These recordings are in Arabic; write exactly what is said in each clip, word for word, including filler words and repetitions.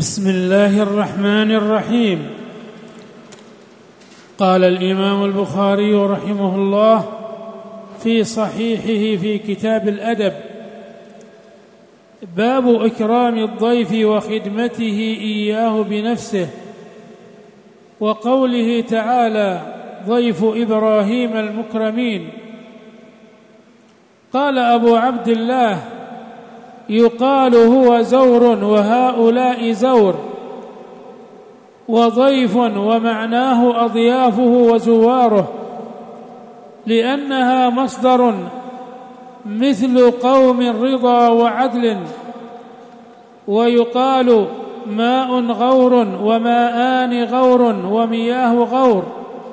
بسم الله الرحمن الرحيم. قال الإمام البخاري رحمه الله في صحيحه في كتاب الأدب: باب إكرام الضيف وخدمته إياه بنفسه، وقوله تعالى: ضيف إبراهيم المكرمين. قال أبو عبد الله: يقال هو زور وهؤلاء زور، وضيف ومعناه أضيافه وزواره، لأنها مصدر مثل قوم رضا وعدل. ويقال ماء غور وماءان غور ومياه غور.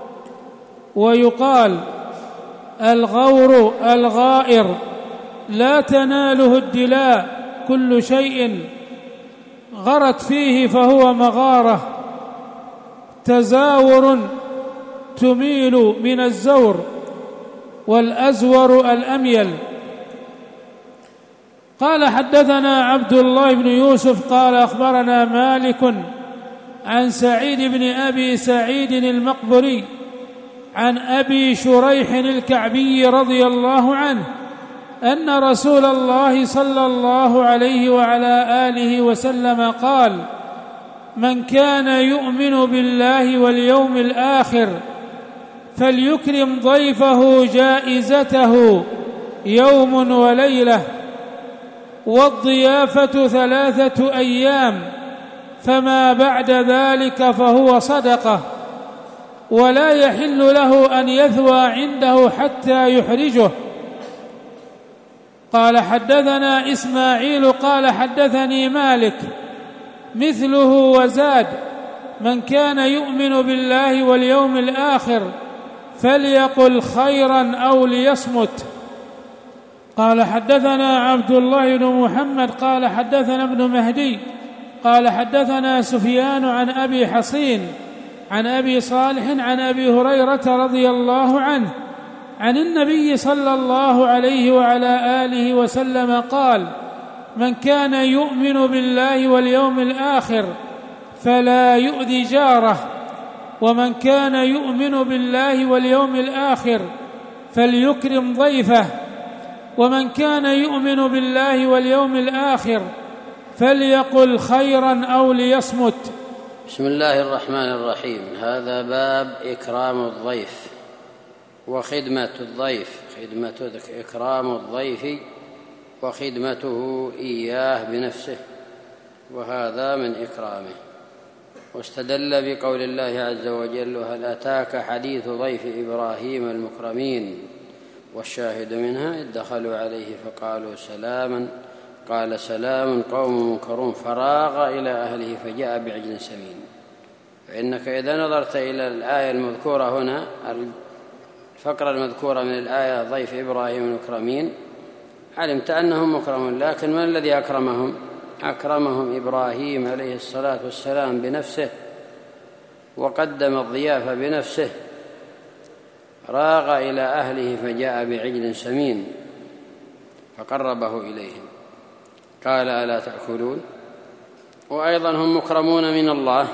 ويقال الغور الغائر لا تناله الدلاء، كل شيء غرت فيه فهو مغارة، تزاور تميل من الزور، والأزور الأميل. قال: حدثنا عبد الله بن يوسف قال أخبرنا مالك عن سعيد بن أبي سعيد المقبري عن أبي شريح الكعبي رضي الله عنه أن رسول الله صلى الله عليه وعلى آله وسلم قال: من كان يؤمن بالله واليوم الآخر فليكرم ضيفه جائزته يوم وليلة، والضيافة ثلاثة أيام، فما بعد ذلك فهو صدقة، ولا يحل له أن يثوى عنده حتى يحرجه. قال: حدثنا إسماعيل قال حدثني مالك مثله وزاد: من كان يؤمن بالله واليوم الآخر فليقل خيرا أو ليصمت. قال: حدثنا عبد الله بن محمد قال حدثنا ابن مهدي قال حدثنا سفيان عن أبي حصين عن أبي صالح عن أبي هريرة رضي الله عنه عن النبي صلى الله عليه وعلى آله وسلم قال: من كان يؤمن بالله واليوم الآخر فلا يؤذي جاره، ومن كان يؤمن بالله واليوم الآخر فليكرم ضيفه، ومن كان يؤمن بالله واليوم الآخر فليقل خيرا أو ليصمت. بسم الله الرحمن الرحيم. هذا باب إكرام الضيف وخدمة الضيف، خدمة إكرام الضيف وخدمته إياه بنفسه، وهذا من إكرامه. واستدل بقول الله عز وجل: هل أتاك حديث ضيف إبراهيم المكرمين، والشاهد منها: إذ دخلوا عليه فقالوا سلاما قال سلام قوم منكرون فراغ إلى أهله فجاء بعجل سمين. فإنك إذا نظرت إلى الآية المذكورة هنا، الفقرة المذكورة من الآية ضيف إبراهيم المكرمين، علمت أنهم مكرمون، لكن من الذي أكرمهم؟ أكرمهم إبراهيم عليه الصلاة والسلام بنفسه، وقدم الضيافة بنفسه، راغ إلى أهله فجاء بعجل سمين فقربه إليهم، قال: ألا تأكلون؟ وأيضا هم مكرمون من الله.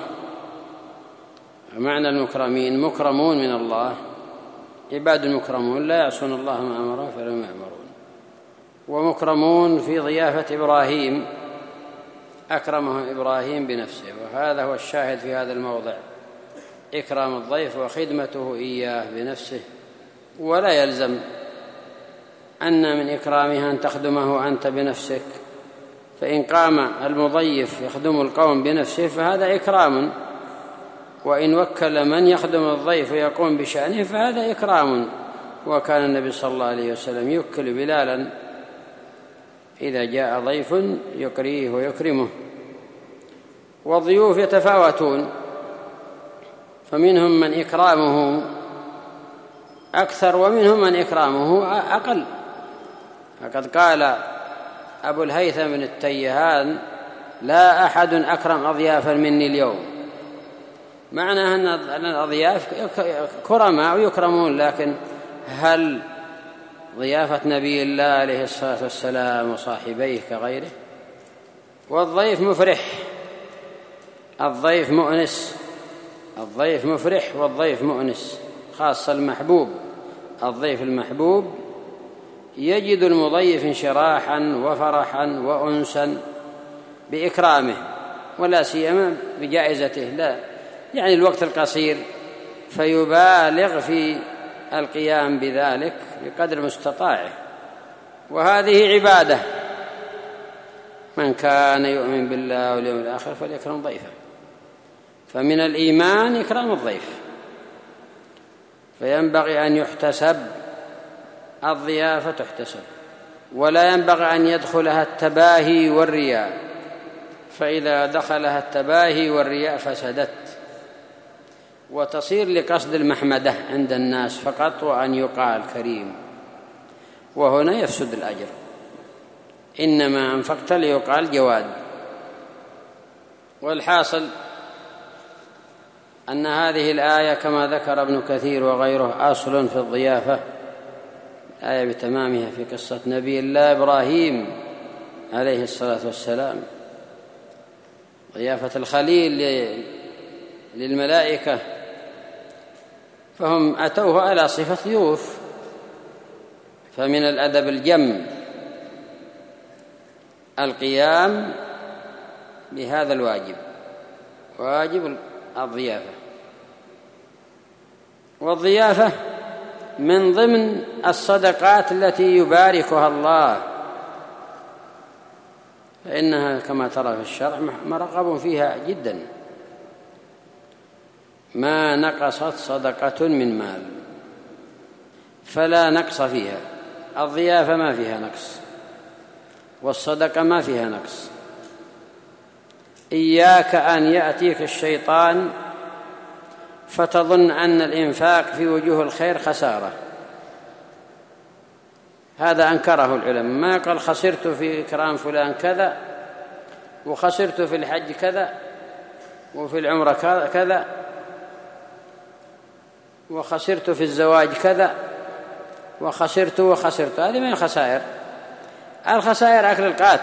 معنى المكرمين مكرمون من الله، عباد المكرمون لا يعصون الله ما أمرهم فلهم يأمرون. ومكرمون في ضيافة إبراهيم، أكرمهم إبراهيم بنفسه، وهذا هو الشاهد في هذا الموضع: إكرام الضيف وخدمته إياه بنفسه. ولا يلزم أن من إكرامها أن تخدمه أنت بنفسك، فإن قام المضيف يخدم القوم بنفسه فهذا إكرام، وإن وكل من يخدم الضيف ويقوم بشأنه فهذا إكرام. وكان النبي صلى الله عليه وسلم يوكل بلالا إذا جاء ضيف يقريه ويكرمه. والضيوف يتفاوتون، فمنهم من إكرامه أكثر ومنهم من إكرامه أقل. فقد قال أبو الهيثم بن التيهان: لا أحد أكرم أضيافا مني اليوم. معنى أن الأضياف كرماء ويكرمون، لكن هل ضيافة نبي الله عليه الصلاة والسلام وصاحبيه كغيره؟ والضيف مفرح الضيف مؤنس، الضيف مفرح والضيف مؤنس، خاصة المحبوب. الضيف المحبوب يجد المضيف انشراحا وفرحا وأنسا بإكرامه، ولا سيما بجائزته، لا يعني الوقت القصير، فيبالغ في القيام بذلك بقدر مستطاعه، وهذه عبادة. من كان يؤمن بالله واليوم الآخر فليكرم ضيفه. فمن الإيمان إكرام الضيف، فينبغي أن يحتسب، الضيافة تحتسب، ولا ينبغي أن يدخلها التباهي والرياء، فإذا دخلها التباهي والرياء فسدت وتصير لقصد المحمدة عند الناس فقط، وأن يقال كريم، وهنا يفسد الأجر. إنما أنفقت ليقال جواد. والحاصل أن هذه الآية كما ذكر ابن كثير وغيره أصل في الضيافة، آية بتمامها في قصة نبي الله إبراهيم عليه الصلاة والسلام، ضيافة الخليل للملائكة، فهم أتوه على صفة ضيوف. فمن الأدب الجم القيام بهذا الواجب، واجب الضيافة. والضيافة من ضمن الصدقات التي يباركها الله، فإنها كما ترى في الشرع مرغب فيها جدا. ما نقصت صدقة من مال، فلا نقص فيها. الضيافة ما فيها نقص، والصدقة ما فيها نقص. إياك أن يأتيك الشيطان فتظن أن الإنفاق في وجوه الخير خسارة، هذا أنكره العلماء. ما قال خسرت في إكرام فلان كذا، وخسرت في الحج كذا، وفي العمرة كذا، وخسرت في الزواج كذا، وخسرت وخسرت. هذه من الخسائر. الخسائر أكل القات،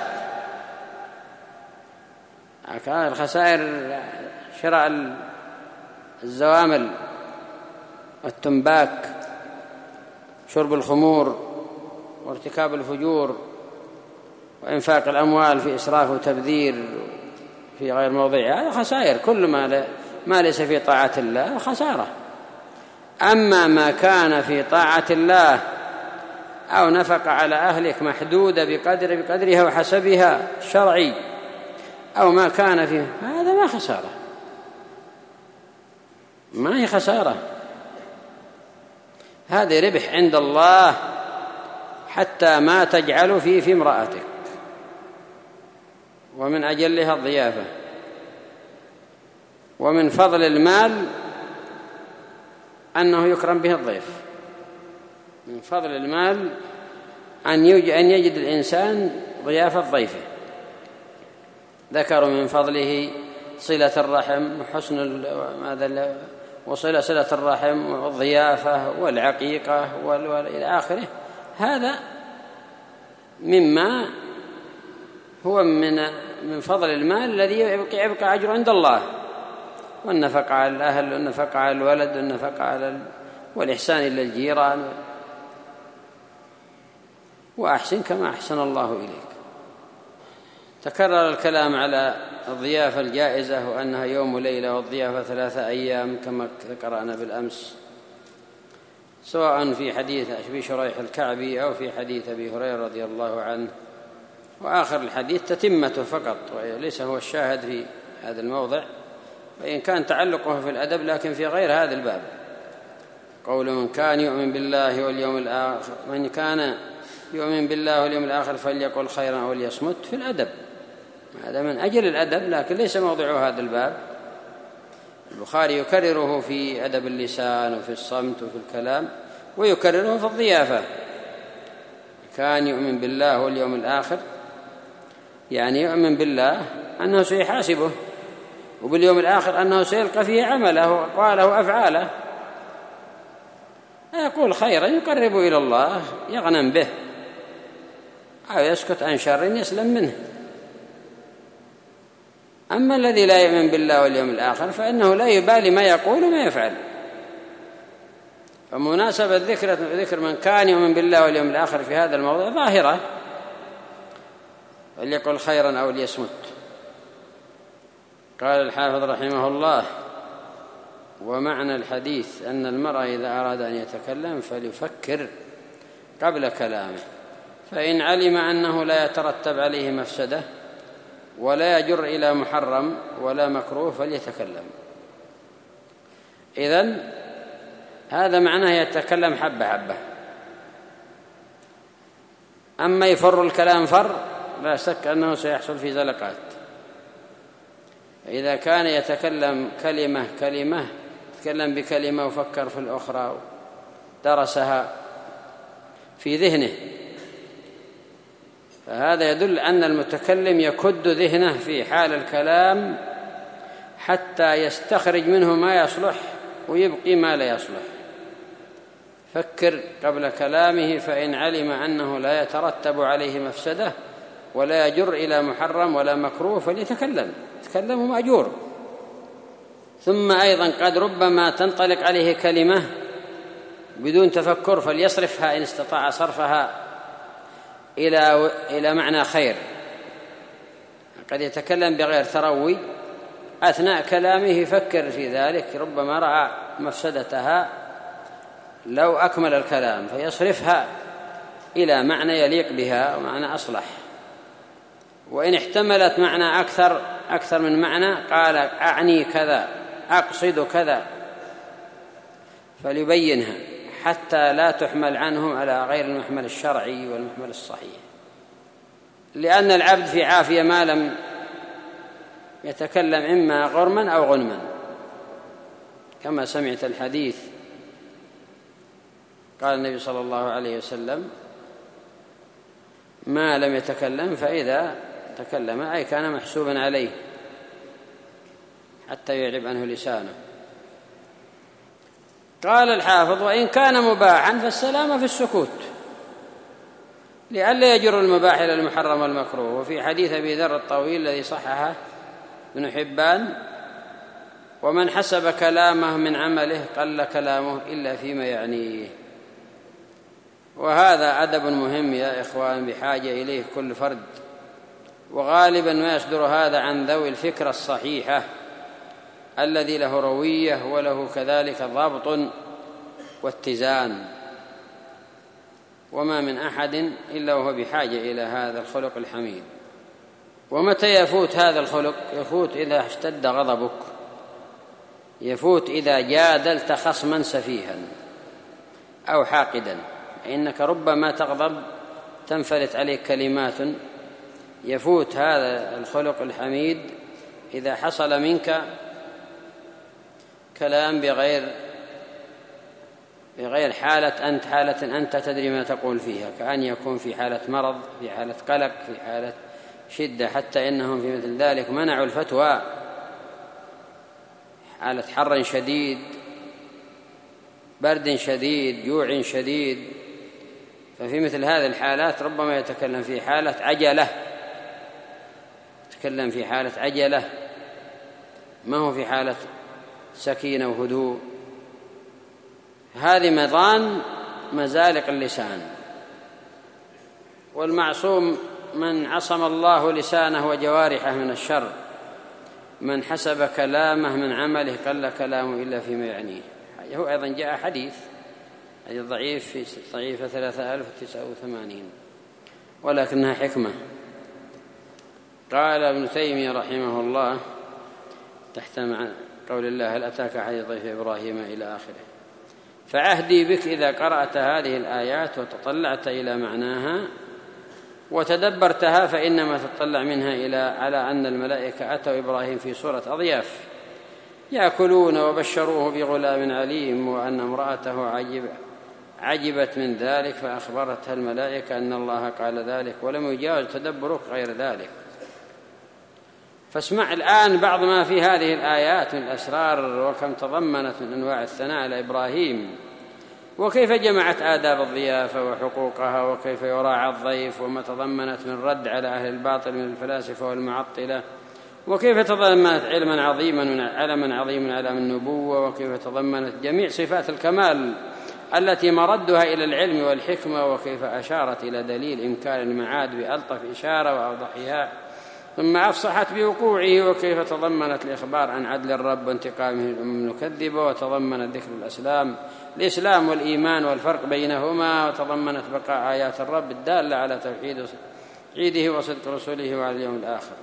الخسائر شراء الزوامل والتنباك، شرب الخمور، وارتكاب الفجور، وإنفاق الأموال في إسراف وتبذير في غير موضعها، هذا خسائر. كل ما ما ليس في طاعة الله خسارة. أما ما كان في طاعة الله أو نفق على أهلك محدودة بقدر بقدرها وحسبها الشرعي، أو ما كان فيه، هذا ما خسارة، ما هي خسارة، هذا ربح عند الله، حتى ما تجعل فيه في امرأتك. ومن أجلها الضيافة. ومن فضل المال أنه يكرم به الضيف. من فضل المال أن يجد الإنسان ضيافة ضيفه. ذكروا من فضله صلة الرحم وحسن ماذا وصلة صلة الرحم والضيافة والعقيقة وإلى آخره. هذا مما هو من من فضل المال الذي يبقى أجر عند الله، والنفقة على الأهل، والنفقة على الولد، والنفقة على ال... والإحسان إلى الجيران، وأحسن كما أحسن الله إليك. تكرر الكلام على الضيافة الجائزة وأنها يوم وليلة، والضيافة ثلاثة أيام كما ذكرنا بالأمس، سواء في حديث أبي شريح الكعبي أو في حديث أبي هريرة رضي الله عنه. وآخر الحديث تتمته فقط، وليس هو الشاهد في هذا الموضع، وإن كان تعلقه في الأدب لكن في غير هذا الباب. قول من كان يؤمن بالله واليوم الآخر من كان يؤمن بالله واليوم الآخر فليقل خيرا أو ليصمت، في الأدب، هذا من أجل الأدب لكن ليس موضوع هذا الباب. البخاري يكرره في أدب اللسان وفي الصمت وفي الكلام، ويكرره في الضيافة. كان يؤمن بالله واليوم الآخر يعني يؤمن بالله أنه سيحاسبه، وباليوم الآخر أنه سيلقى فيه عمله وأقواله وأفعاله. يقول خيرا يقرب إلى الله يغنم به، أو يسكت عن شر يسلم منه. أما الذي لا يؤمن بالله واليوم الآخر فإنه لا يبالي ما يقول وما يفعل. فمناسبة ذكر ذكر من كان يؤمن بالله واليوم الآخر في هذا الموضوع ظاهرة، فليقل خيرا أو ليصمت. قال الحافظ رحمه الله: ومعنى الحديث أن المرء إذا أراد أن يتكلم فليفكر قبل كلامه، فإن علم أنه لا يترتب عليه مفسدة ولا يجر إلى محرم ولا مكروه فليتكلم. إذن هذا معناه يتكلم حبة حبة. أما يفر الكلام فر لا شك أنه سيحصل في زلقات. إذا كان يتكلم كلمة كلمة تكلم بكلمة وفكر في الأخرى درسها في ذهنه، فهذا يدل أن المتكلم يكد ذهنه في حال الكلام حتى يستخرج منه ما يصلح ويبقي ما لا يصلح. فكر قبل كلامه، فإن علم أنه لا يترتب عليه مفسدة ولا يجر إلى محرم ولا مكروه فليتكلم، يتكلم مأجور. ثم أيضا قد ربما تنطلق عليه كلمة بدون تفكر فليصرفها إن استطاع صرفها إلى إلى معنى خير. قد يتكلم بغير تروي، أثناء كلامه يفكر في ذلك، ربما رأى مفسدتها لو أكمل الكلام فيصرفها إلى معنى يليق بها ومعنى أصلح. وإن احتملت معنى أكثر أكثر من معنى قال أعني كذا أقصد كذا فليبينها حتى لا تحمل عنه على غير المحمل الشرعي والمحمل الصحيح، لأن العبد في عافية ما لم يتكلم إما غرما أو غنما، كما سمعت الحديث قال النبي صلى الله عليه وسلم: ما لم يتكلم فإذا تكلم، أي كان محسوبا عليه حتى يعرب عنه لسانه. قال الحافظ: وإن كان مباحا فالسلام في السكوت لئلا يجر المباح إلى المحرم والمكروه. وفي حديث أبي ذر الطويل الذي صححه ابن حبان: ومن حسب كلامه من عمله قل كلامه إلا فيما يعنيه. وهذا أدب مهم يا إخوان بحاجة إليه كل فرد، وغالبا ما يصدر هذا عن ذوي الفكرة الصحيحة الذي له روية وله كذلك ضبط واتزان، وما من أحد إلا وهو بحاجة إلى هذا الخلق الحميد. ومتى يفوت هذا الخلق؟ يفوت إذا اشتد غضبك، يفوت إذا جادلت خصما سفيها أو حاقدا، إنك ربما تغضب تنفلت عليك كلمات. يفوت هذا الخلق الحميد إذا حصل منك كلام بغير بغير حالة أنت حالة أنت تدري ما تقول فيها، كأن يكون في حالة مرض، في حالة قلق، في حالة شدة، حتى إنهم في مثل ذلك منعوا الفتوى، حالة حر شديد، برد شديد، جوع شديد. ففي مثل هذه الحالات ربما يتكلم في حالة عجلة، يتكلم في حالة عجلة، ما هو في حالة سكينة وهدوء. هذه مضان مزالق اللسان. والمعصوم من عصم الله لسانه وجوارحه من الشر، من حسب كلامه من عمله قل كلامه إلا فيما يعنيه. هو أيضا جاء حديث حديث ضعيف في ضعيفة ثلاثة آلاف وتسعة وثمانين ولكنها حكمة. قال ابن تيمية رحمه الله تحت قول الله: هل أتاك حديث ضيف إبراهيم إلى آخره: فعهدي بك إذا قرأت هذه الآيات وتطلعت إلى معناها وتدبرتها، فإنما تطلع منها إلى على أن الملائكة أتوا إبراهيم في صورة أضياف يأكلون وبشروه بغلام عليم، وأن امرأته عجب عجبت من ذلك فأخبرتها الملائكة أن الله قال ذلك، ولم يجاوز تدبرك غير ذلك. فاسمع الآن بعض ما في هذه الآيات من الأسرار، وكم تضمنت من أنواع الثناء على إبراهيم، وكيف جمعت آداب الضيافة وحقوقها، وكيف يراعى الضيف، وما تضمنت من رد على أهل الباطل من الفلاسفة والمعطلة وكيف تضمنت علما عظيما من علما عظيما من علام النبوة، وكيف تضمنت جميع صفات الكمال التي مردها إلى العلم والحكمة، وكيف أشارت إلى دليل إمكان المعاد بألطف إشارة وأوضحها ثم أفصحت بوقوعه، وكيف تضمنت الإخبار عن عدل الرب وانتقامه للأمم المكذبة، وتضمنت ذكر الأسلام الإسلام والإيمان والفرق بينهما، وتضمنت بقاء آيات الرب الدالة على توحيده وصدق رسوله وعلى اليوم الآخر،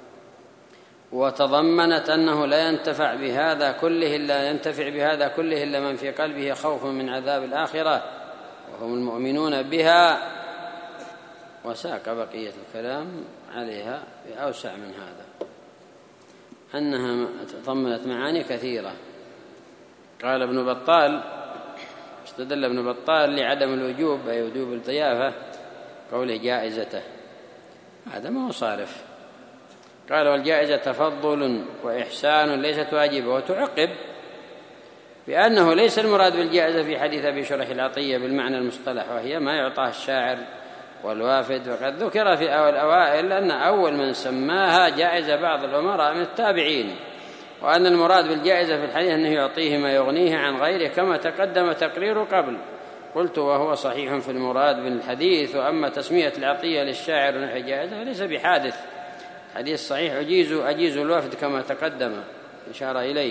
وتضمنت أنه لا ينتفع بهذا كله إلا ينتفع بهذا كله إلا من في قلبه خوف من عذاب الآخرة وهم المؤمنون بها. وساق بقية الكلام عليها بأوسع من هذا، أنها تضمنت معاني كثيرة. قال ابن بطال، استدل ابن بطال لعدم الوجوب أي وجوب الضيافة قوله جائزته، هذا ما هو صارف. قال والجائزة تفضل وإحسان ليست واجبة، وتعقب بأنه ليس المراد بالجائزة في حديث أبي شرح العطية بالمعنى المصطلح، وهي ما يعطاه الشاعر والوافد. وقد ذكر في أول الأوائل أن أول من سماها جائزة بعض الأمراء من التابعين، وأن المراد بالجائزة في الحديث أنه يعطيه ما يغنيه عن غيره كما تقدم تقرير قبل. قلت وهو صحيح في المراد بالحديث، وأما تسمية العطية للشاعر نحو جائزة فليس بحادث، حديث صحيح أجيز أجيز الوفد كما تقدم إشارة إليه.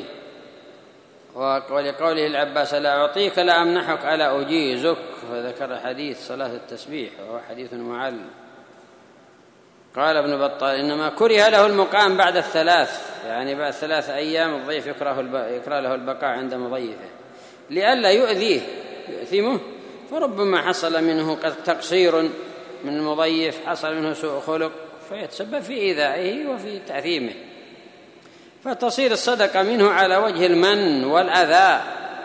ولقوله العباس لا أعطيك لا أمنحك ألا أجيزك، فذكر حديث صلاة التسبيح وهو حديث معل. قال ابن بطال إنما كره له المقام بعد الثلاث، يعني بعد ثلاث أيام الضيف يكره, يكره له البقاء عند مضيفه لئلا يؤذيه يؤثمه، فربما حصل منه تقصير من المضيف، حصل منه سوء خلق فيتسبب في إيذائه وفي تأثيمه، فتصير الصدقة منه على وجه المن والأذى.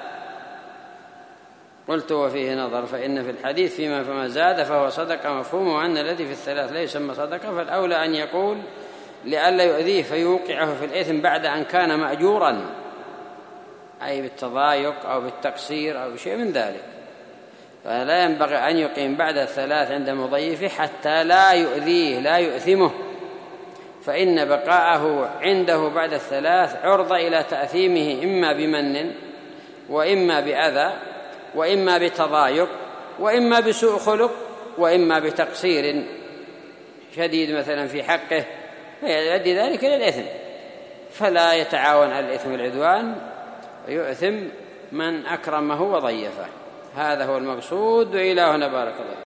قلت وفيه نظر، فإن في الحديث فيما فما زاد فهو صدقة مفهومه، وأن الذي في الثلاث لا يسمى صدقة، فالأولى أن يقول لئلا يؤذيه فيوقعه في الإثم بعد أن كان مأجورا، أي بالتضايق أو بالتقصير أو شيء من ذلك. فلا ينبغي أن يقيم بعد الثلاث عند مضيفه حتى لا يؤذيه لا يؤثمه، فإن بقاءه عنده بعد الثلاث عرضة إلى تأثيمه إما بمن وإما بأذى وإما بتضايق وإما بسوء خلق وإما بتقصير شديد مثلا في حقه فيؤدي ذلك إلى الإثم، فلا يتعاون على الإثم والعدوان ويؤثم من أكرمه وضيفه. هذا هو المقصود، وإلى هنا بارك الله.